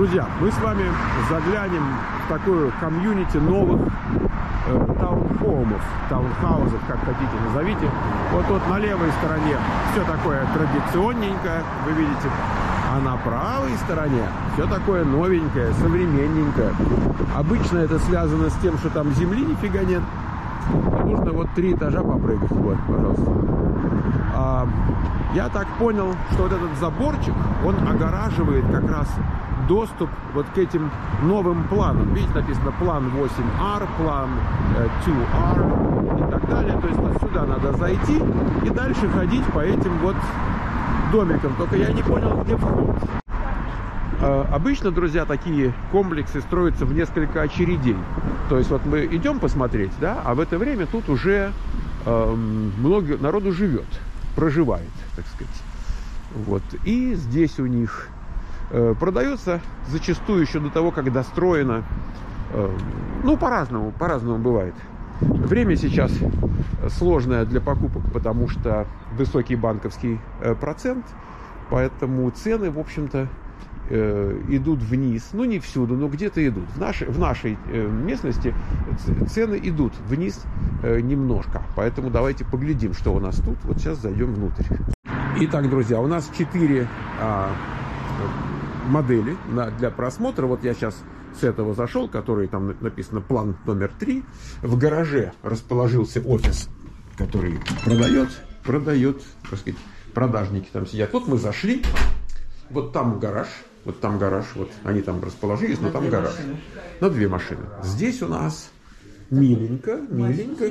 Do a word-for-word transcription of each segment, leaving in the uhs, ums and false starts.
Друзья, мы с вами заглянем в такую комьюнити новых э, таунхоумов, таунхаузов, как хотите назовите. Вот тут на левой стороне все такое традиционненькое, вы видите. А на правой стороне все такое новенькое, современненькое. Обычно это связано с тем, что там земли нифига нет. Нужно вот три этажа попрыгать. Вот, пожалуйста. А, я так понял, что вот этот заборчик, он огораживает как раз доступ вот к этим новым планам. Видите, написано план восемь ар, план два ар и так далее. То есть вот сюда надо зайти и дальше ходить по этим вот домикам. Только я не понял, где вход. А, обычно, друзья, такие комплексы строятся в несколько очередей. То есть вот мы идем посмотреть, да, а в это время тут уже э, много народу живет, проживает, так сказать. Вот. И здесь у них э, продается зачастую еще до того, как достроено. Э, ну, по-разному, по-разному бывает. Время сейчас сложное для покупок, потому что высокий банковский э, процент, поэтому цены, в общем-то, э, идут вниз. Ну, не всюду, но где-то идут. В нашей, в нашей э, местности цены идут вниз э, немножко. Поэтому давайте поглядим, что у нас тут. Вот сейчас зайдем внутрь. Итак, друзья, у нас четыре а, модели на, для просмотра. Вот я сейчас с этого зашел, который там написано план номер три. В гараже расположился офис, который продает, продает, так сказать, продажники там сидят. Вот мы зашли, вот там гараж, вот там гараж, вот они там расположились, но там гараж. На две машины. Здесь у нас миленько, миленько.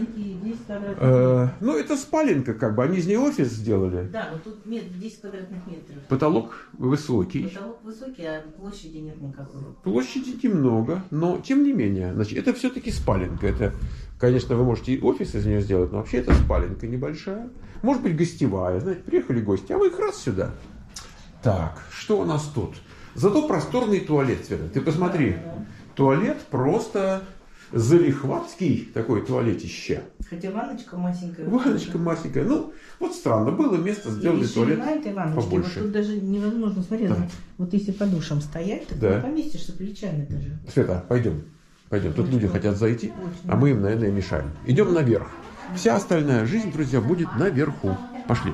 Э, ну, это спаленка, как бы, они из нее офис сделали. Да, вот тут десять квадратных метров. Потолок высокий. Потолок высокий, а площади нет никакой. Площади немного, но тем не менее, значит, это все-таки спаленка. Это, конечно, вы можете и офис из нее сделать, но вообще это спаленка небольшая. Может быть, гостевая. Знаете, приехали гости, а вы их раз сюда. Так, что у нас тут? Зато просторный туалет, Света. Ты посмотри, туалет просто залихватский такой туалетище. Хотя ванночка масенькая. Ванночка масенькая. Ну, вот странно. Было место, сделали туалет побольше. Вот тут даже невозможно смотреть. Да. Вот если по душам стоять, то да. ты поместишься плечами даже. Света, пойдем. Пойдем. Тут очень люди хотят зайти, очень а мы им, наверное, мешаем. Идем наверх. Вся остальная жизнь, друзья, будет наверху. Пошли.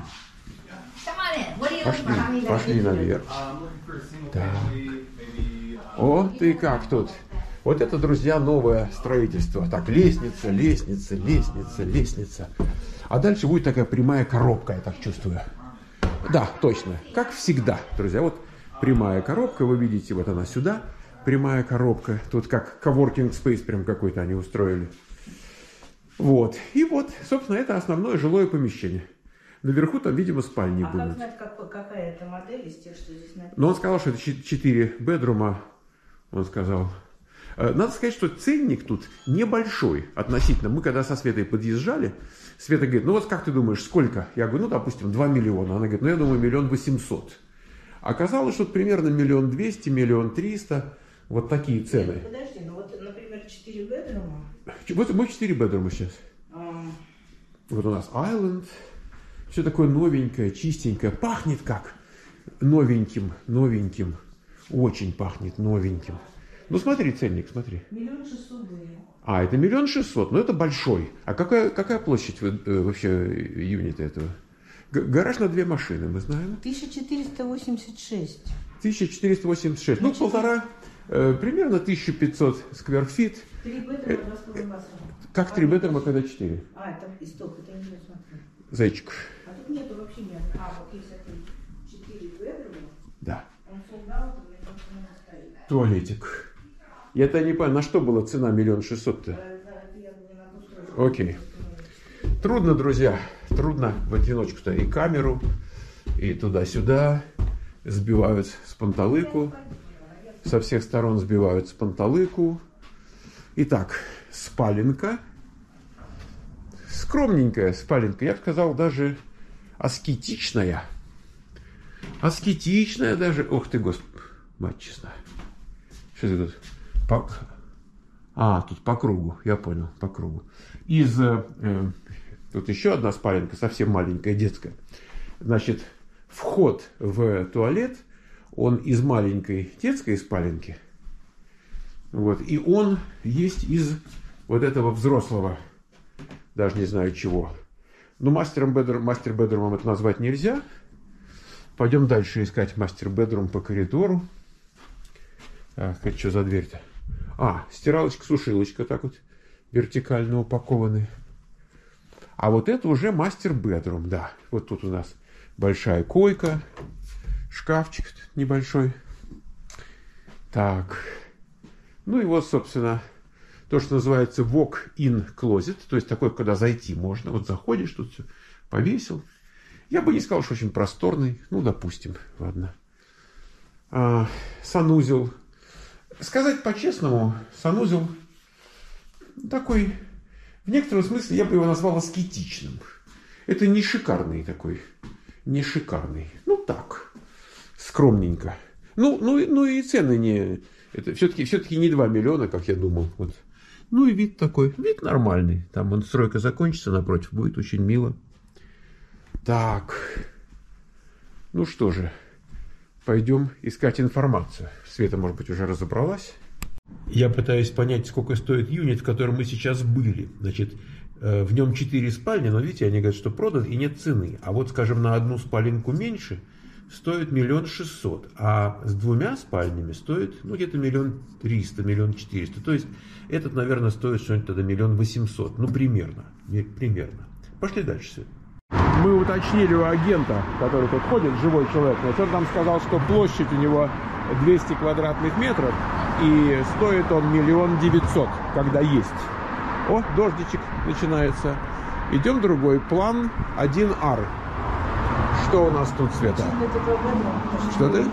Пошли, пошли наверх. Так. О, ты как тут? Вот это, друзья, новое строительство. Так, лестница, лестница, лестница, лестница. А дальше будет такая прямая коробка, я так чувствую. Да, точно. Как всегда, друзья. Вот прямая коробка, вы видите, вот она сюда. Прямая коробка. Тут как коворкинг спейс прям какой-то они устроили. Вот. И вот, собственно, это основное жилое помещение. Наверху там, видимо, спальни а будут. А как знать, как, какая это модель из тех, что здесь написано? Но он сказал, что это четыре бедрума, он сказал. Надо сказать, что ценник тут небольшой относительно. Мы когда со Светой подъезжали, Света говорит, ну вот как ты думаешь, сколько? Я говорю, ну, допустим, два миллиона. Она говорит, ну, я думаю, миллион восемьсот. Оказалось, что примерно миллион двести, миллион триста. Вот такие цены. Нет, подожди, ну вот, например, четыре бедрума. Вот мы четыре бедрума сейчас. А... Вот у нас Island. Все такое новенькое, чистенькое. Пахнет как новеньким, новеньким. Очень пахнет новеньким. Ну смотри, ценник, смотри. Миллион шестьсот были. А, это миллион шестьсот, но это большой. А какая, какая площадь э, вообще юнита этого? Г гараж на две машины, мы знаем. тысяча четыреста восемьдесят шесть. тысяча четыреста восемьдесят шесть. Ну, полтора, э, примерно тысяча пятьсот скверфит. Три бедрума, два с половиной бассейна. Как три бедрума, когда четыре? А, это исток, это не смотрю. Зайчик. А тут нету вообще нет. А, вот есть четыре бедрума. Да. Он солдат, у меня просто не стоит. Туалетик. Я-то не понял, на что была цена миллион шестьсот-то? Окей. Трудно, друзья, трудно в одиночку-то и камеру, и туда-сюда. Сбивают с панталыку. Со всех сторон сбивают с панталыку. Итак, спаленка. Скромненькая спаленка. Я бы сказал, даже аскетичная. Аскетичная даже. Ох ты, Господи, мать честная. Что это тут? По... А, тут по кругу, я понял, по кругу. Из, э, тут еще одна спаленка, совсем маленькая, детская. Значит, вход в туалет, Он из маленькой детской спаленки. Вот. И он есть из вот этого взрослого, даже не знаю чего. Но мастером бедрум, мастер бедрумом это назвать нельзя. Пойдем дальше искать мастер бедрум по коридору. Так, это что за дверь-то? А, стиралочка-сушилочка так вот вертикально упакованы. А вот это уже мастер бедрум, да. Вот тут у нас большая койка, шкафчик небольшой. Так. Ну и вот, собственно, то, что называется walk-in closet. То есть такой, когда зайти можно. Вот заходишь, тут все повесил. Я бы не сказал, что очень просторный. Ну, допустим, ладно. А, санузел. Сказать по-честному, санузел такой, в некотором смысле я бы его назвал аскетичным. Это не шикарный такой, не шикарный. Ну так, скромненько. Ну, ну, ну и цены не, это все-таки, все-таки не два миллиона, как я думал. Вот. Ну и вид такой, вид нормальный. Там он стройка закончится напротив, будет очень мило. Так, ну что же. Пойдем искать информацию. Света, может быть, уже разобралась. Я пытаюсь понять, сколько стоит юнит, в котором мы сейчас были. Значит, в нем четыре спальни, но видите, они говорят, что продан и нет цены. А вот, скажем, на одну спаленку меньше стоит миллион шестьсот, а с двумя спальнями стоит, ну, где-то миллион триста, миллион четыреста. То есть, этот, наверное, стоит что-нибудь тогда миллион восемьсот. Ну, примерно. Примерно. Пошли дальше, Света. Мы уточнили у агента, который тут ходит, живой человек, но он нам сказал, что площадь у него двести квадратных метров, и стоит он миллион девятьсот, когда есть. О, дождичек начинается. Идем другой. План один ар. Что у нас тут, Света? Что ты?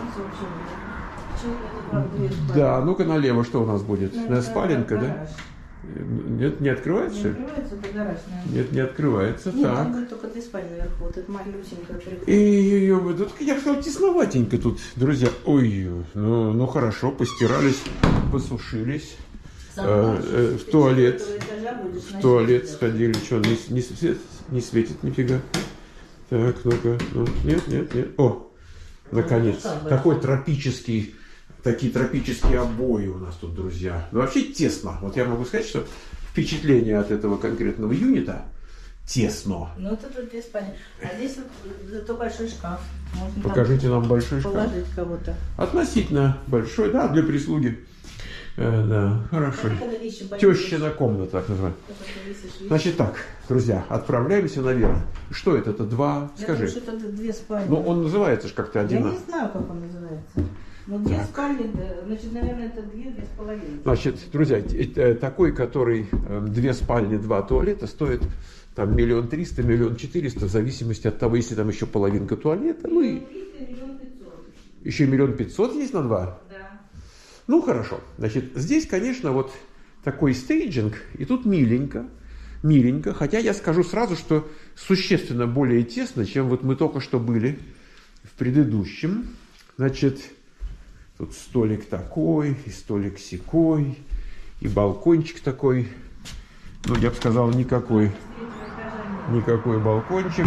Да, ну-ка налево, что у нас будет? На спаленка, да? Нет, не открывается, что ли? Не открывается, это гараж, наверное. Нет, не открывается. Нет, так. там будет только две спальни наверху. Вот это малюсенькая приходит. И тут, я бы сказал, тесноватенько тут, друзья. Ой, ну, ну хорошо, постирались, посушились. Э, э, в туалет. В туалет сходили. Что, не, не, свет, не светит нифига. Так, ну-ка. Ну, нет, нет, нет. О, наконец. Такой тропический. Такие тропические обои у нас тут, друзья. Ну, вообще тесно. Вот я могу сказать, что впечатление от этого конкретного юнита тесно. Ну, это тут две спальни. А здесь вот зато большой шкаф. Можно Покажите нам большой шкаф. Положить кого-то. Относительно большой, да, для прислуги. Э, да, хорошо. Тещина комната, так называемая. Значит так, друзья, отправляемся наверх. Что это? Это два? Я Скажи. думаю, что это две спальни. Ну, он называется же как-то один. Я не знаю, как он называется. Ну, две так. спальни, значит, наверное, это две, две с половиной. Значит, друзья, такой, который две спальни, два туалета, стоит там миллион триста, миллион четыреста, в зависимости от того, если там еще половинка туалета. Ну и миллион пятьсот. Еще миллион пятьсот есть на два? Да. Ну, хорошо. Значит, здесь, конечно, вот такой стейджинг, и тут миленько, миленько. Хотя я скажу сразу, что существенно более тесно, чем вот мы только что были в предыдущем. Значит, тут столик такой, и столик сякой, и балкончик такой. Ну, я бы сказал, никакой, никакой балкончик.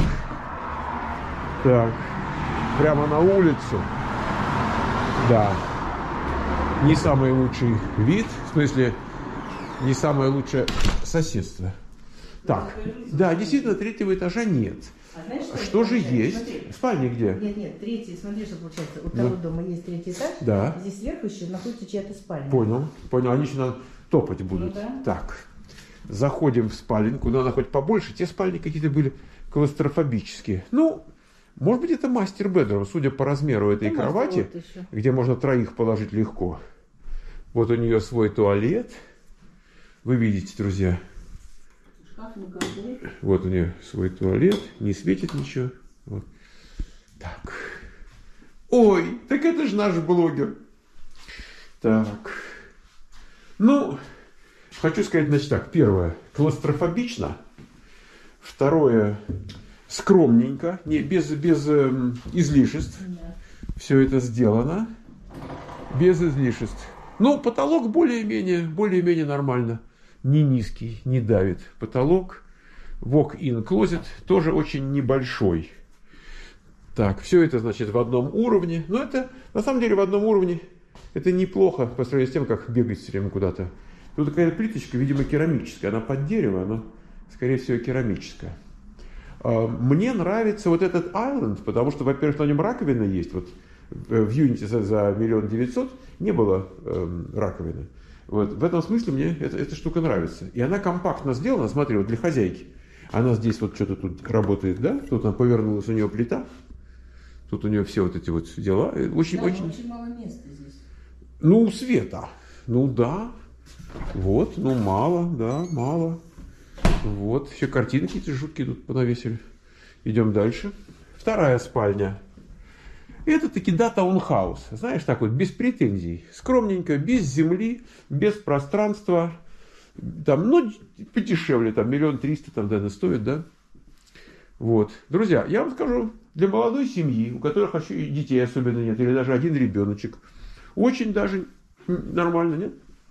Так, прямо на улицу. Да. Не самый лучший вид, в смысле, не самое лучшее соседство. Так, да, действительно, третьего этажа нет. А знаешь, что, что же есть? Смотри. Спальня где? Нет, нет, третий, смотри, что получается. У того да. дома есть третий этаж, да. Здесь сверху еще находится чья-то спальня. Понял, понял, они еще надо топать будут. Ну, да. Так, заходим в спаленку, надо хоть побольше, те спальни какие-то были клаустрофобические. Ну, может быть, это мастер бедрум, судя по размеру этой да, кровати, вот где можно троих положить легко. Вот у нее свой туалет. Вы видите, друзья. Вот у нее свой туалет. Не светит ничего. Вот. Так. Ой, так это же наш блогер. Так. Ну, хочу сказать, значит так. Первое. Клаустрофобично. Второе. Скромненько. Не, без, без э, излишеств. Да. Все это сделано. Без излишеств. Ну, потолок более-менее, более-менее нормально. Не низкий, не давит. Потолок. Walk-in closet тоже очень небольшой. Так, все это, значит, в одном уровне. Но это, на самом деле, в одном уровне это неплохо по сравнению с тем, как бегать все время куда-то. Тут такая плиточка, видимо, керамическая. Она под дерево, но, скорее всего, керамическая. Мне нравится вот этот Island, потому что, во-первых, на нем раковина есть. Вот в Unity за, за миллион девятьсот не было э, раковины. Вот. В этом смысле мне эта, эта штука нравится. И она компактно сделана, смотри, вот для хозяйки. Она здесь вот что-то тут работает, да? Тут она повернулась, у нее плита. Тут у нее все вот эти вот дела. Очень, Да, очень... очень мало места здесь. Ну, света. Ну да. Вот, ну мало, да, мало. Вот, все картинки эти жуткие тут понавесили. Идем дальше. Вторая спальня. Это таки, да, таунхаус. Знаешь, так вот, без претензий. Скромненько, без земли, без пространства. Там, ну, подешевле, там, миллион триста, там, наверное, стоит, да? Вот. Друзья, я вам скажу, для молодой семьи, у которых еще и детей особенно нет, или даже один ребеночек, очень даже нормально, нет?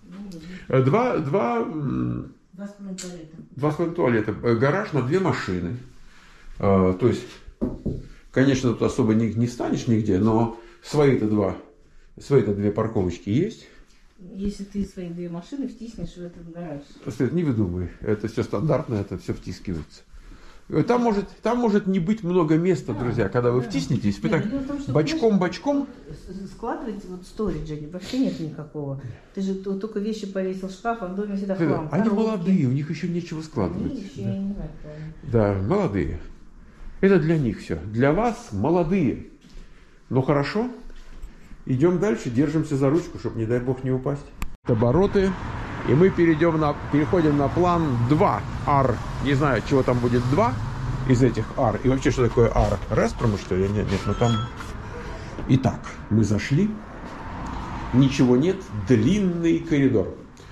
Два, два, Два с половиной туалета. два с половиной туалета. Гараж на две машины. А, то есть, конечно, тут особо не, не встанешь нигде, но свои-то два, свои-то две парковочки есть. Если ты свои две машины втиснешь в этот гараж. Не выдумывай, это все стандартно, это все втискивается. Там может, там может не быть много места, да, друзья, когда вы да. втиснетесь, вы так бочком-бочком. Складывать вот сториджа вообще нет никакого. Ты же только вещи повесил в шкаф, а в доме всегда хлам. Они молодые, у них еще нечего складывать. Они еще, да. Я не знаю, да, молодые. Это для них все. Для вас молодые. Ну хорошо, идем дальше, держимся за ручку, чтобы, не дай бог, не упасть. Обороты. И мы перейдем на, переходим на план два ар. Не знаю, чего там будет два из этих ар. И вообще, что такое ар? Реструм, что ли? Нет, нет, но там... Итак, мы зашли. Ничего нет. Длинный коридор.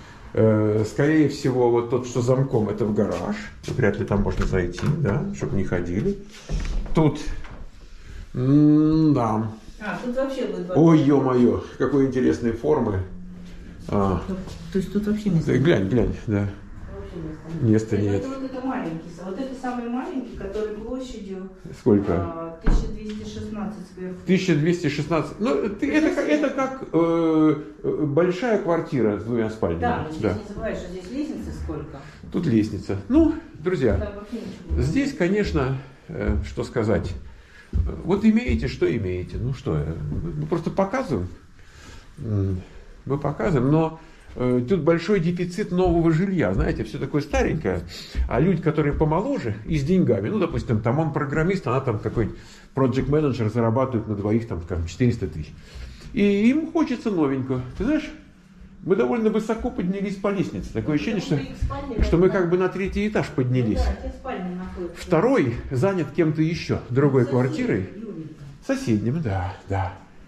Э, скорее всего, вот тот, что замком, это в гараж. Вряд ли там можно зайти, да, чтобы не ходили. Тут... М-да. А, тут вообще будет... Ой, ё-моё, какой интересной формы. А. То есть тут вообще место? Глянь, глянь, да. Места нет. Это, вот это маленький, вот это самый маленький, который площадью... Сколько? А, тысяча двести шестнадцать сверху. тысяча двести шестнадцать. Ну, это, это, это как э, большая квартира с двумя спальнями. Да, но здесь да. не забывай, что здесь лестница сколько? Тут лестница. Ну, друзья, здесь, конечно, э, что сказать. Вот имеете, что имеете. Ну что, мы просто показываем. Мы показываем, но э, тут большой дефицит нового жилья. Знаете, все такое старенькое. А люди, которые помоложе и с деньгами, ну, допустим, там он программист, она там какой-нибудь project менеджер зарабатывает на двоих там, скажем, четыреста тысяч. И им хочется новенького. Ты знаешь, мы довольно высоко поднялись по лестнице. Такое ощущение, что, что мы как бы на третий этаж поднялись. Второй занят кем-то еще, другой квартирой. Соседним, да, да.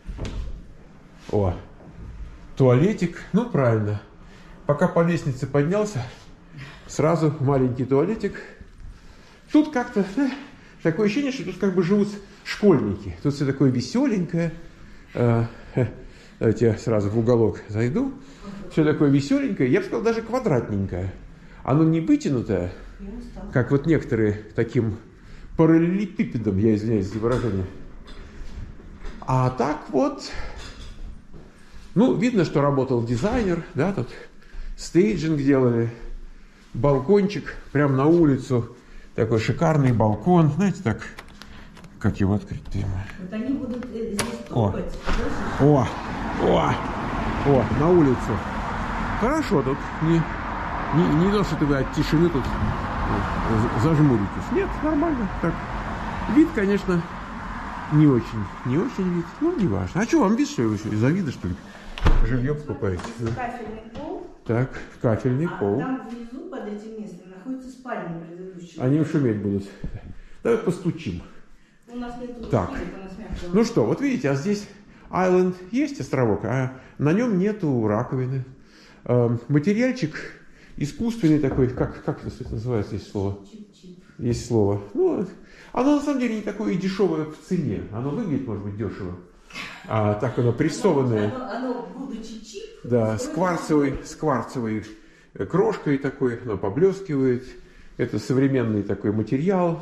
О. Туалетик, ну правильно. Пока по лестнице поднялся, сразу маленький туалетик. Тут как-то э, такое ощущение, что тут как бы живут школьники. Тут все такое веселенькое. Э, э, давайте я сразу в уголок зайду. Все такое веселенькое, я бы сказал, даже квадратненькое. Оно не вытянутое, как вот некоторые таким параллелепипедом, я извиняюсь за выражение. А так вот... Ну, видно, что работал дизайнер, да, тут стейджинг делали, балкончик прямо на улицу, такой шикарный балкон, знаете, так, как его открыть? Вот они будут здесь топать. О, о, о, на улицу. Хорошо тут, не, не, не то, что вы от тишины тут зажмуритесь. Нет, нормально, так. Вид, конечно, не очень, не очень вид, ну, не важно. А что, вам вид, что ли, из-за вида, что ли? Жилье покупаете. Кафельный пол. Так, кафельный а пол. Там внизу под этим местом находится спальня предыдущая. Они шуметь будут. Давай постучим. У нас нет так. Ну что, вот видите, а здесь Island есть островок, а на нем нету раковины. Э, материальчик искусственный такой, как, как это называется здесь слово? Чип-чип. Есть слово. Ну, оно на самом деле не такое и дешевое в цене. Оно выглядит, может быть, дешево. А так оно прессованное. Оно, оно, будучи чип, да, с кварцевой, с кварцевой крошкой такой, оно поблескивает. Это современный такой материал.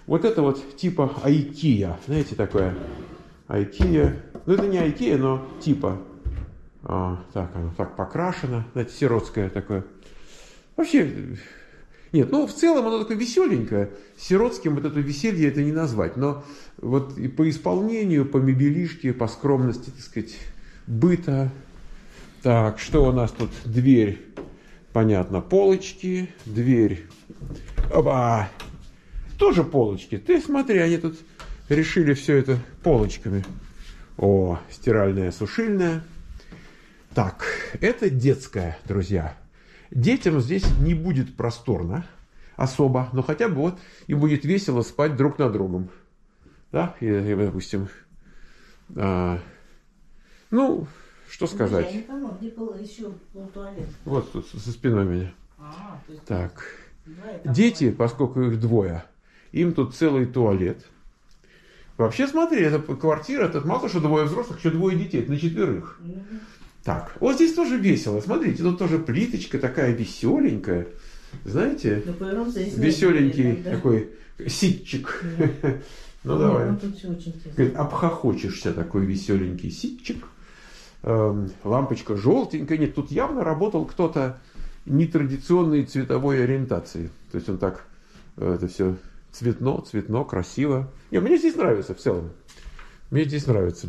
Вот это вот типа IKEA. Знаете, такое IKEA. Ну, это не IKEA, но типа. А, так, оно так покрашено. Знаете, сиротское такое. Вообще, нет, ну, в целом оно такое веселенькое. Сиротским вот это веселье это не назвать. Но вот и по исполнению, по мебелишке, по скромности, так сказать, быта. Так, что у нас тут? Дверь. Понятно, полочки, дверь. Оба! Тоже полочки. Ты смотри, они тут решили все это полочками. О, стиральная, сушильная. Так, это детская, друзья. Детям здесь не будет просторно особо, но хотя бы вот им будет весело спать друг на другом. Да, и, и допустим, а, ну, что сказать. Я не поняла, где был еще туалет? Вот тут со спиной меня. А, то есть Так. два, Дети, поскольку их двое, им тут целый туалет. Вообще, смотри, это квартира, это мало того, что двое взрослых, еще двое детей, это на четверых. Угу. Так, вот здесь тоже весело. Смотрите, тут тоже плиточка такая веселенькая. Знаете, веселенький такой ситчик. Ну давай. Обхохочешься, такой веселенький ситчик. Лампочка желтенькая. Нет, тут явно работал кто-то нетрадиционной цветовой ориентации. То есть он так, это все цветно, цветно, красиво. Не, мне здесь нравится в целом. Мне здесь нравится.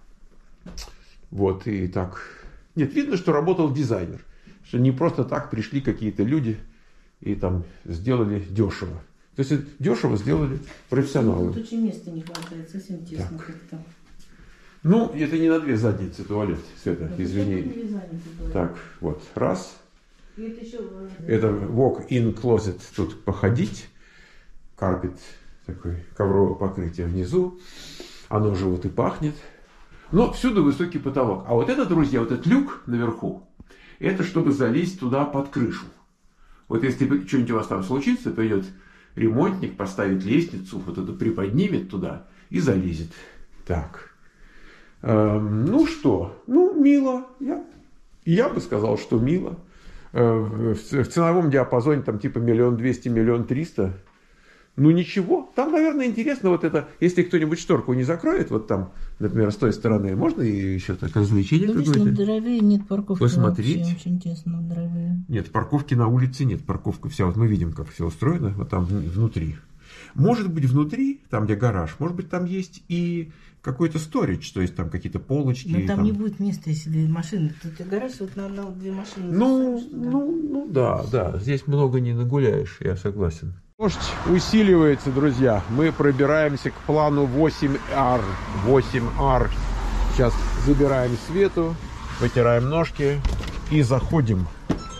Вот, и так. Нет, видно, что работал дизайнер. Что не просто так пришли какие-то люди и там сделали дешево. То есть дешево сделали профессионалы. Тут очень места не хватает, совсем тесно как-то. Ну, это не на две задницы туалет, Света, ну, извини. Так, вот, раз. И это еще... Это walk-in closet, тут походить. Карпет, такой ковровое покрытие внизу. Оно же вот и пахнет. Но всюду высокий потолок. А вот это, друзья, вот этот люк наверху, это чтобы залезть туда под крышу. Вот если что-нибудь у вас там случится, придет ремонтник, поставит лестницу, вот это приподнимет туда и залезет. Так. Эм, ну что? Ну, мило. Я, я бы сказал, что мило. Э, в, в ценовом диапазоне там типа миллион двести, миллион триста. Ну ничего, там, наверное, интересно вот это, если кто-нибудь шторку не закроет, вот там, например, с той стороны, можно и еще так развлечение да, какое-то? В Доровее нет парковки. Посмотреть. Вообще, очень тесно в Доровее. Нет, парковки на улице нет, парковка вся, вот мы видим, как все устроено, вот там внутри. Может быть, внутри, там, где гараж, может быть, там есть и какой-то сторидж, то есть там какие-то полочки. Но там, там... не будет места, если две машины. Тут гараж, вот на одну-две машины. Ну, ну, ну, да, да, здесь много не нагуляешь, я согласен. Дождь усиливается, друзья. Мы пробираемся к плану восемь ар. восемь ар. Сейчас забираем Свету, вытираем ножки и заходим.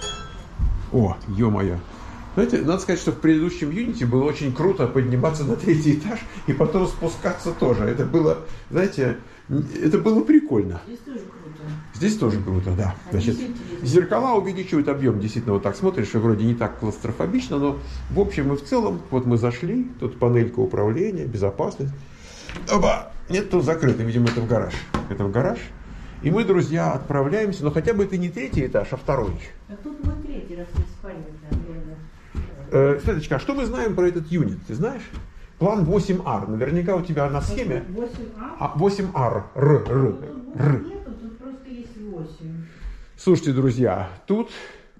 О, ё-моё. Знаете, надо сказать, что в предыдущем юните было очень круто подниматься на третий этаж и потом спускаться тоже. Это было, знаете, это было прикольно. Здесь тоже круто. Здесь тоже круто, да. Значит, зеркала увеличивают объем. Действительно, вот так смотришь, и вроде не так клаустрофобично, но в общем и в целом, вот мы зашли, тут панелька управления, безопасность. Оба! Нет, тут закрыто, видимо, это в гараж. Это в гараж. И мы, друзья, отправляемся, но хотя бы это не третий этаж, а второй. А тут будет третий, раз мы спальня, да, Э, Светочка, а что мы знаем про этот юнит? Ты знаешь? План восемь ар. Наверняка у тебя на схеме. восемь ар? А, восемь ар. Р, Р, Р. Нету, тут просто есть восемь. Слушайте, друзья, тут,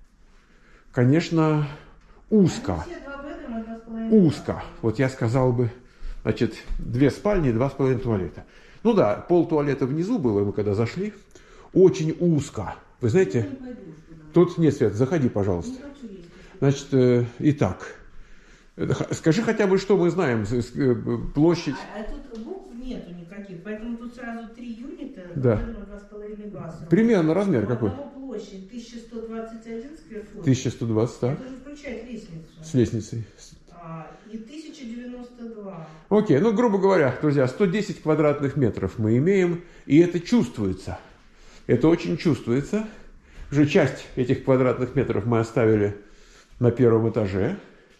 конечно, узко. Узко. Вот я сказал бы, значит, две спальни, два с половиной туалета. Ну да, пол туалета внизу было, мы когда зашли. Очень узко. Вы знаете, тут нет, Свет, заходи, пожалуйста. Значит, э, итак, скажи хотя бы, что мы знаем, площадь. А, а тут букв нету никаких, поэтому тут сразу три юнита, да. два с половиной баса. Примерно размер какой? Площадь тысяча сто двадцать один скверфут. тысяча сто двадцать, так. Это же включает лестницу. С лестницей. А, и тысяча девяносто два. Окей, ну, грубо говоря, друзья, сто десять квадратных метров мы имеем, и это чувствуется. Это очень чувствуется. Уже часть этих квадратных метров мы оставили на первом этаже.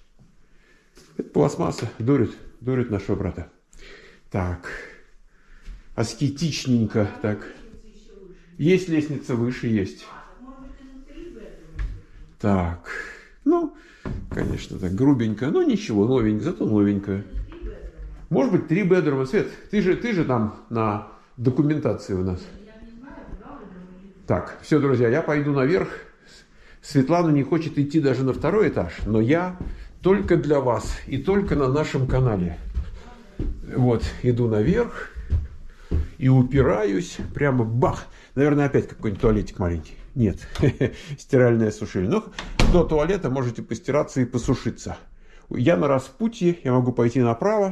Это пластмасса. Дурит. Дурит нашего брата. Так. Аскетичненько. Так. Есть лестница выше? Есть. Так. Ну, конечно, так грубенько. Но ничего, новенько. Зато новенькая. Может быть, три бедрума. Свет, ты же, ты же там на документации у нас. Так, все, друзья, я пойду наверх. Светлана не хочет идти даже на второй этаж, но я только для вас и только на нашем канале. Вот, иду наверх и упираюсь, прямо бах. Наверное, опять какой-нибудь туалетик маленький. Нет, стиральная сушильня. Но до туалета можете постираться и посушиться. Я на распутье, я могу пойти направо.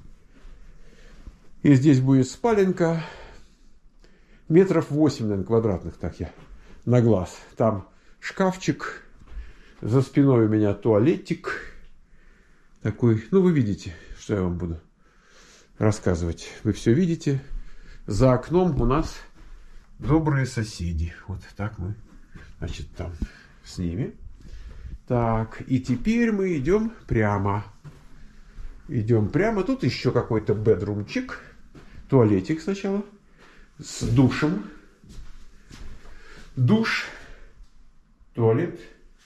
И здесь будет спаленка. Метров восемь, наверное, квадратных, так я, на глаз. Там шкафчик. За спиной у меня туалетик. Такой, ну вы видите, что я вам буду рассказывать. Вы все видите. За окном у нас добрые соседи. Вот так мы, значит, там с ними. Так, и теперь мы идем прямо. Идем прямо. Тут еще какой-то бедрумчик. Туалетик сначала. С душем. Душ. Туалет.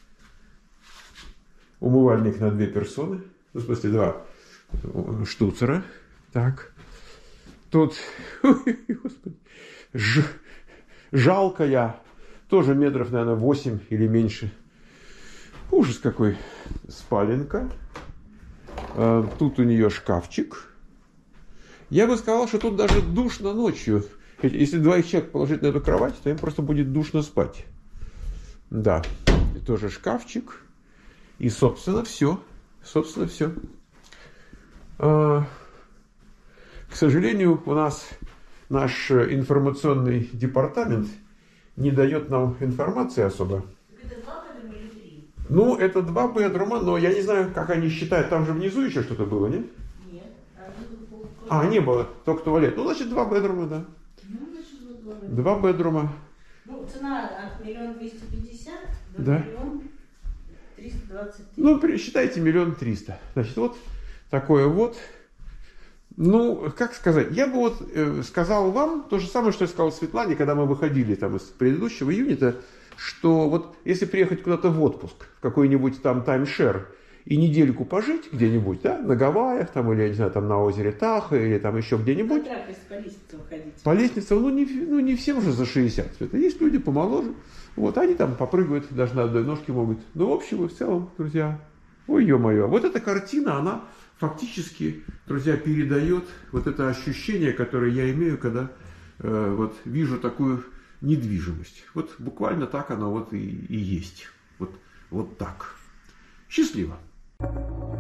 Умывальник на две персоны. Ну, в смысле, два штуцера. Так. Тут, ой, господи, ж, жалкая, тоже метров, наверное, восемь или меньше. Ужас какой. Спаленка. А, тут у нее шкафчик. Я бы сказал, что тут даже душно ночью. Если двоих человек положить на эту кровать, то им просто будет душно спать. Да. И тоже шкафчик. И, собственно, все. Собственно, все. А, к сожалению, у нас наш информационный департамент не дает нам информации особо. Это два бедрума или три? Ну, это два бедрума, но я не знаю, как они считают. Там же внизу еще что-то было, нет? Нет. А, не было, только туалет. Ну, значит, два бедрума, да. Ну, значит, вот два бедрума. Два бедрума. Ну, цена от миллиона двести пятьдесят до Да. миллиона триста двадцать тысяч. Ну, считайте, миллион триста. Значит, вот такое вот. Ну, как сказать, я бы вот э, сказал вам то же самое, что я сказал Светлане, когда мы выходили там из предыдущего юнита, что вот если приехать куда-то в отпуск, в какой-нибудь там таймшер, и недельку пожить где-нибудь, да, на Гавайях, там, или, я не знаю, там на озере Тахо, или там еще где-нибудь. Контракт, если по лестнице выходить. По лестнице, ну не, ну, не всем же за шестьдесят. Это есть люди помоложе. Вот, они там попрыгают, даже на одной ножке могут. Но в общем и в целом, друзья, ой, ё-моё, вот эта картина, она фактически, друзья, передает вот это ощущение, которое я имею, когда э, вот вижу такую недвижимость. Вот буквально так оно вот и, и есть. Вот, вот так. Счастливо.